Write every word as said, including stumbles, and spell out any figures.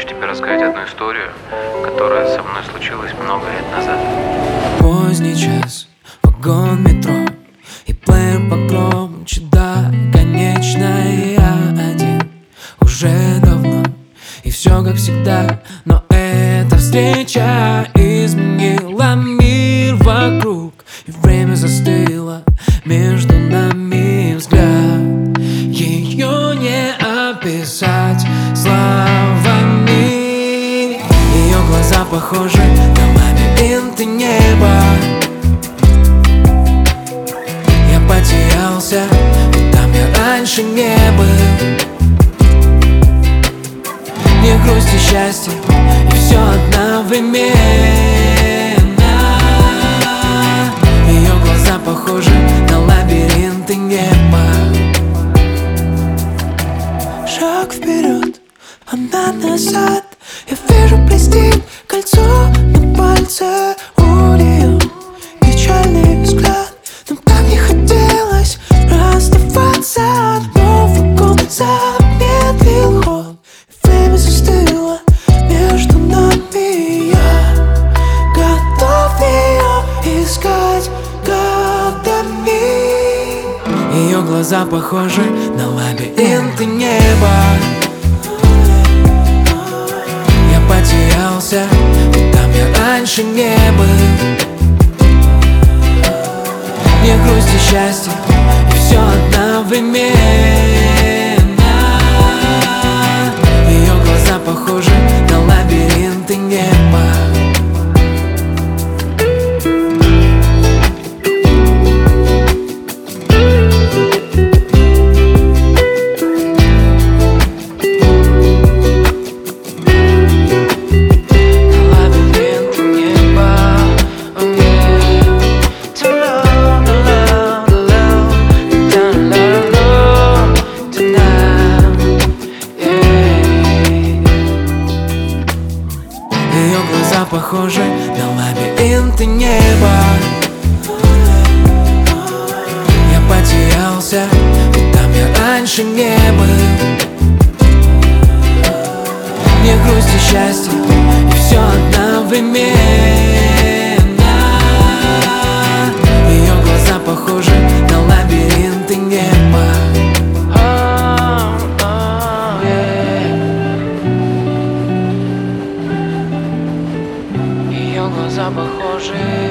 хочу тебе рассказать одну историю, которая со мной случилась много лет назад. Поздний час, вагон метро, и плеер погромче, да, конечно, я один уже давно, и все как всегда. Но эта встреча изменила мир вокруг, и время застыло между нами. Взгляд ее не описать словами. Ее глаза похожи на лабиринты неба. Я потерялся, и там я раньше не был. Мне грусть и счастье, и все одновременно. Ее глаза похожи на лабиринты неба. Шаг вперед, она назад. Я вижу блестит кольцо на пальце у нее. Печальный взгляд, но так не хотелось расставаться. Но вагон замедлил ход, время застыло между нами. Я готов ее искать годами. Ее глаза похожи на лабиринты неба. Я потерялся, и там я раньше не был. Мне грусть и счастье, и все одновременно. Ее глаза похожи на лабиринты неба. Ее глаза похожи на лабиринты неба. Я потерялся, и там я раньше не был. Мне грусть и счастье, и все одновременно. Ее глаза похожи на лабиринты неба. Ее глаза похожи